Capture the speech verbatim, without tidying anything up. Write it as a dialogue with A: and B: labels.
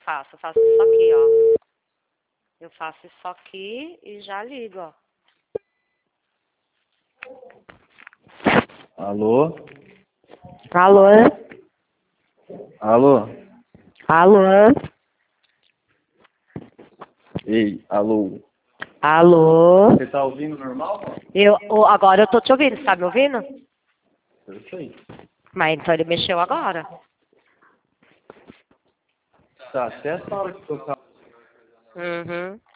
A: faço? Eu faço isso aqui, ó. Eu faço isso aqui e já ligo, ó.
B: Alô?
A: Alô?
B: Alô?
A: Alô?
B: Ei, alô?
A: Alô?
B: Você tá ouvindo normal?
A: Eu, ô, agora eu tô te ouvindo, você tá me ouvindo?
B: Eu sei.
A: Mas então ele mexeu agora.
B: Tá, até essa hora que tocar.
A: Uhum.